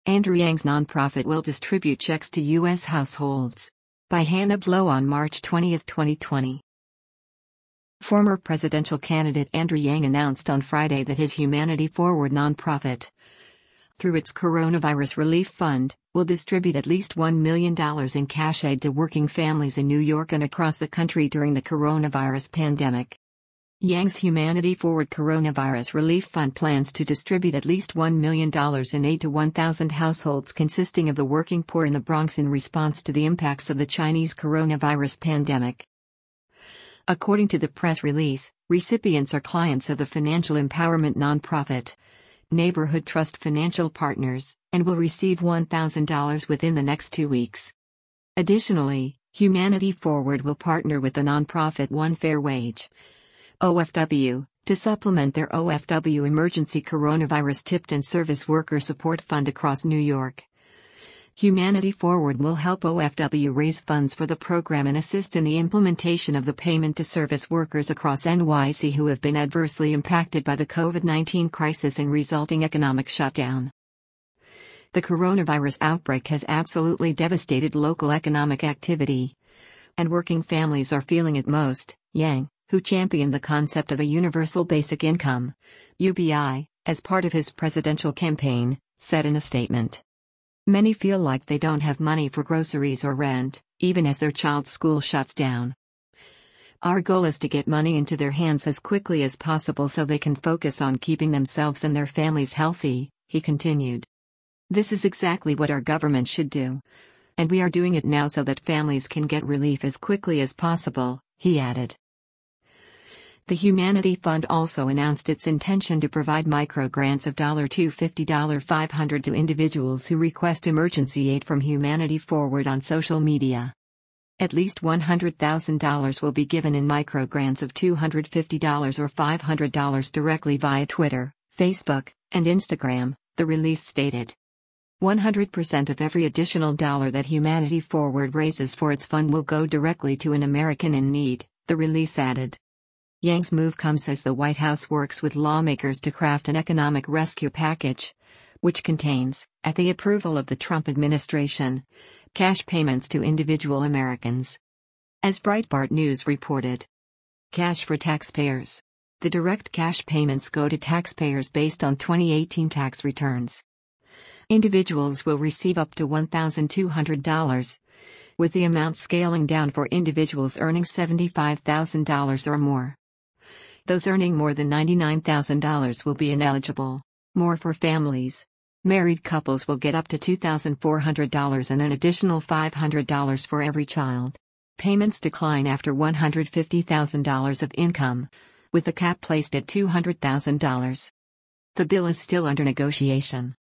Andrew Yang's nonprofit will distribute checks to U.S. households. By Hannah Blow on March 20, 2020. Former presidential candidate Andrew Yang announced on Friday that his Humanity Forward nonprofit, through its Coronavirus Relief Fund, will distribute at least $1 million in cash aid to working families in New York and across the country during the coronavirus pandemic. Yang's Humanity Forward Coronavirus Relief Fund plans to distribute at least $1 million in aid to 1,000 households consisting of the working poor in the Bronx in response to the impacts of the Chinese coronavirus pandemic. According to the press release, recipients are clients of the financial empowerment nonprofit, Neighborhood Trust Financial Partners, and will receive $1,000 within the next 2 weeks. Additionally, Humanity Forward will partner with the nonprofit One Fair Wage, OFW, to supplement their OFW Emergency Coronavirus Tipped and Service Worker Support Fund across New York. Humanity Forward will help OFW raise funds for the program and assist in the implementation of the payment to service workers across NYC who have been adversely impacted by the COVID-19 crisis and resulting economic shutdown. The coronavirus outbreak has absolutely devastated local economic activity, and working families are feeling it most, Yang, who championed the concept of a universal basic income, UBI, as part of his presidential campaign, said in a statement. Many feel like they don't have money for groceries or rent, even as their child's school shuts down. Our goal is to get money into their hands as quickly as possible so they can focus on keeping themselves and their families healthy, he continued. This is exactly what our government should do. And we are doing it now so that families can get relief as quickly as possible, he added. The Humanity Fund also announced its intention to provide micro-grants of $250, $500 to individuals who request emergency aid from Humanity Forward on social media. At least $100,000 will be given in micro-grants of $250 or $500 directly via Twitter, Facebook, and Instagram, the release stated. 100% of every additional dollar that Humanity Forward raises for its fund will go directly to an American in need, the release added. Yang's move comes as the White House works with lawmakers to craft an economic rescue package, which contains, at the approval of the Trump administration, cash payments to individual Americans. As Breitbart News reported, cash for taxpayers. The direct cash payments go to taxpayers based on 2018 tax returns. Individuals will receive up to $1,200, with the amount scaling down for individuals earning $75,000 or more. Those earning more than $99,000 will be ineligible. More for families. Married couples will get up to $2,400 and an additional $500 for every child. Payments decline after $150,000 of income, with the cap placed at $200,000. The bill is still under negotiation.